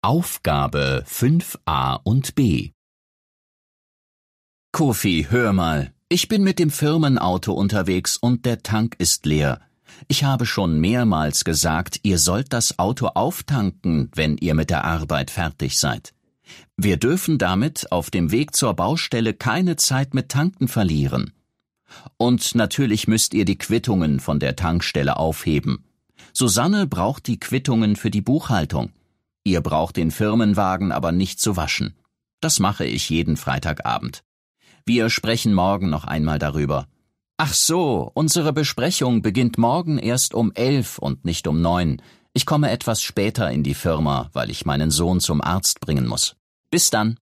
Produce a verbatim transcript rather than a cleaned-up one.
Aufgabe fünf a und b. Kofi, hör mal, ich bin mit dem Firmenauto unterwegs und der Tank ist leer. Ich habe schon mehrmals gesagt, ihr sollt das Auto auftanken, wenn ihr mit der Arbeit fertig seid. Wir dürfen damit auf dem Weg zur Baustelle keine Zeit mit Tanken verlieren. Und natürlich müsst ihr die Quittungen von der Tankstelle aufheben. Susanne braucht die Quittungen für die Buchhaltung. Ihr braucht den Firmenwagen aber nicht zu waschen. Das mache ich jeden Freitagabend. Wir sprechen morgen noch einmal darüber. Ach so, unsere Besprechung beginnt morgen erst um elf und nicht um neun. Ich komme etwas später in die Firma, weil ich meinen Sohn zum Arzt bringen muss. Bis dann.